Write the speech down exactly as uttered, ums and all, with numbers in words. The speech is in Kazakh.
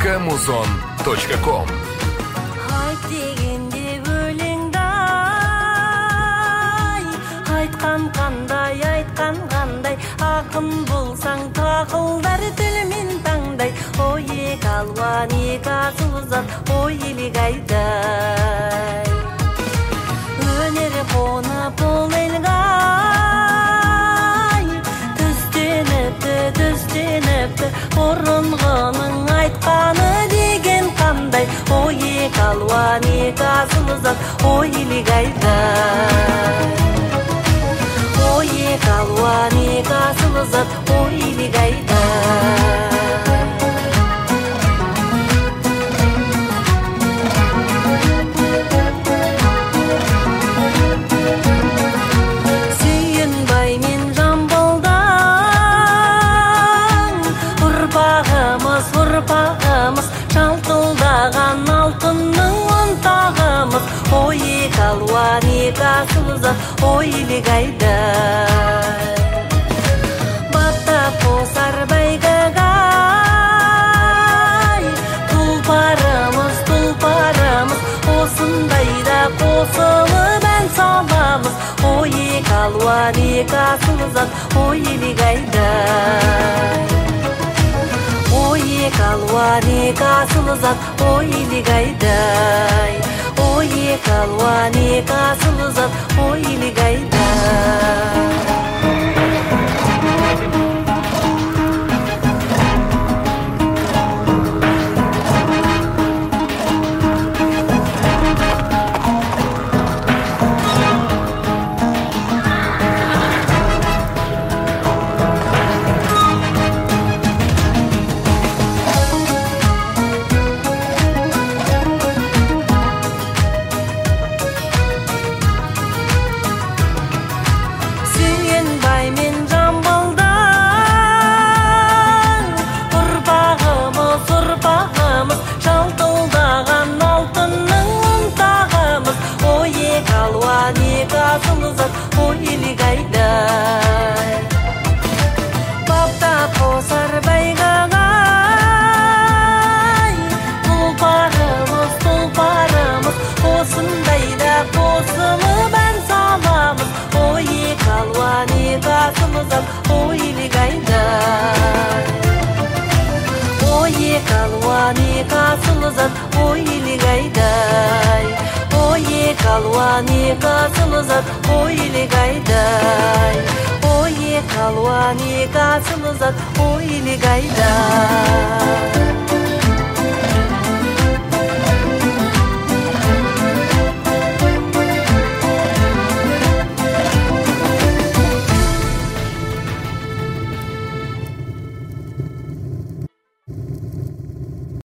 точка музон точка ком. Айт дегенде өлеңді ай, айтқан қандай, айтқан қандай, ақын болсаң тақылдар тілімен таңдай. Ой екі алуан екі асыл зат, ой елік айдай. Өнері қонып бұл елге ай, түстеніпті, түстеніпті, бұрынғының айтқаны деген қандай. Ой екі алуан екі асыл зат, ой елік айдай. Ой екі алуан екі асыл зат, ой елік айдай. Ұрпағымыз жалтылдаған алтынның ұнтағымыз. Ой екі алуан екі асыл зат, ой елік айдай. Баптап қосар бәйгіге ай, тұлпарымыз, тұлпарымыз, осындайда қосылып ән саламыз. Ой екі алуан екі асыл зат, ой елік айдай. Ой екі алуан екі асыл зат, ой елік айдай. Ой екі алуан екі асыл зат, ой елік айдай. Баптап қосар бәйгіге ай, тұлпарымыз, тұлпарымыз, осындайда қосылып ән саламыз. Ой екі алуан екі асыл зат, ой елік айдай. Ой екі алуан екі асыл зат, ой елік айдай. Ой екі алуан екі асыл зат, ой елік айдай. Ой екі алуан екі асыл зат, ой елік айдай.